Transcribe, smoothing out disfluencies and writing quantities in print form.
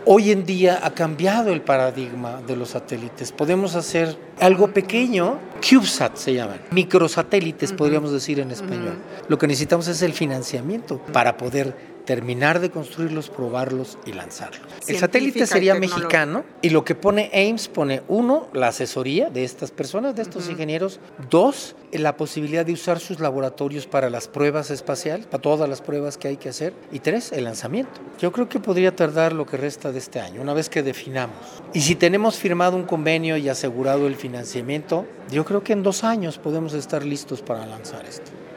Hoy en día ha cambiado el paradigma de los satélites. Podemos hacer algo pequeño, CubeSat se llaman, microsatélites podríamos decir en español. Lo que necesitamos es el financiamiento para poder terminar de construirlos, probarlos y lanzarlos. El satélite sería mexicano y lo que pone Ames pone 1, la asesoría de estas personas, de estos ingenieros, 2, la posibilidad de usar sus laboratorios para las pruebas espaciales, para todas las pruebas que hay que hacer, y 3, el lanzamiento. Yo creo que podría tardar lo que resta de este año, una vez que definamos. Y si tenemos firmado un convenio y asegurado el financiamiento, yo creo que en 2 años podemos estar listos para lanzar esto.